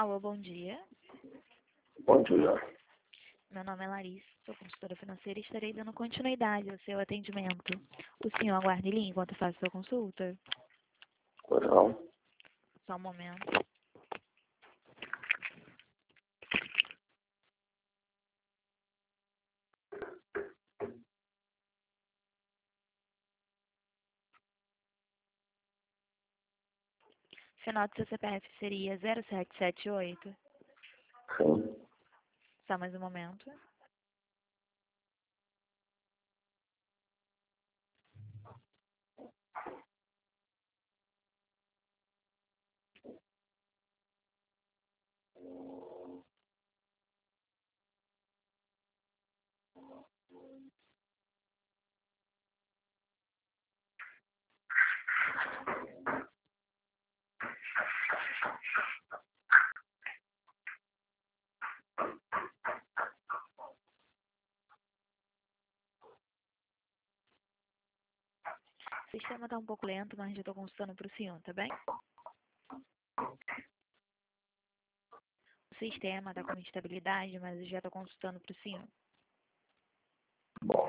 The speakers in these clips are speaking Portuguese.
Alô, bom dia. Bom dia. Meu nome é Larissa, sou consultora financeira e estarei dando continuidade ao seu atendimento. O senhor aguarde em linha enquanto eu faço sua consulta? Pois não. Só um momento. Final do seu CPF seria 0778. Sim. Só mais um momento. O sistema está um pouco lento, mas já estou consultando para o senhor, tá bem? O sistema está com instabilidade, mas eu já estou consultando para o senhor. Bom.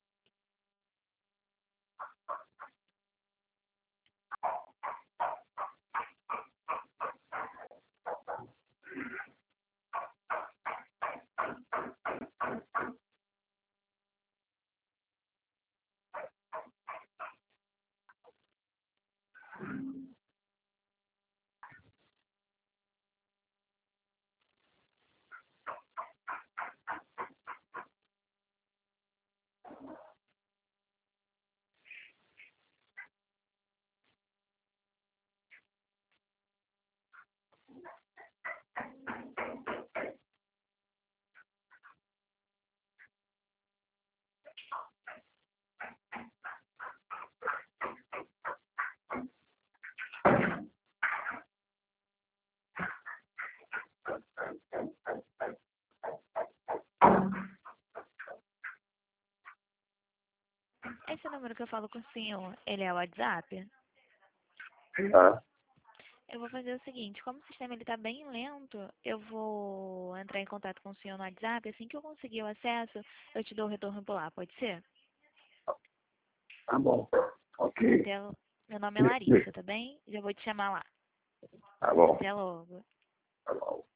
Esse número que eu falo com o senhor, ele é o WhatsApp? É. Eu vou fazer o seguinte, como o sistema está bem lento, eu vou entrar em contato com o senhor no WhatsApp. Assim que eu conseguir o acesso, eu te dou o retorno por lá, pode ser? Tá bom. Ok. Meu nome é Larissa, tá bem? Já vou te chamar lá. Tá bom. Até logo. Tá bom.